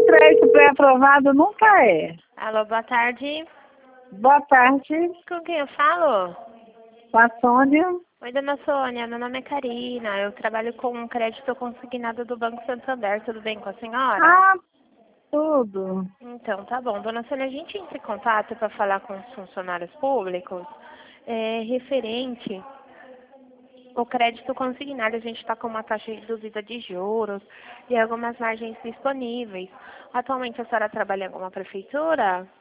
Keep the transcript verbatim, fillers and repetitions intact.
crédito pré-aprovado nunca é. Alô, boa tarde. Boa tarde, Com quem eu falo? com a Sônia. Oi, dona Sônia. Meu nome é Karina. Eu trabalho com um crédito consignado do Banco Santander. Tudo bem com a senhora? Ah, tudo. Então, tá bom. Dona Sônia, a gente entra em contato para falar com os funcionários públicos é, referente ao crédito consignado. A gente está com uma taxa reduzida de juros e algumas margens disponíveis. Atualmente, a senhora trabalha em alguma prefeitura?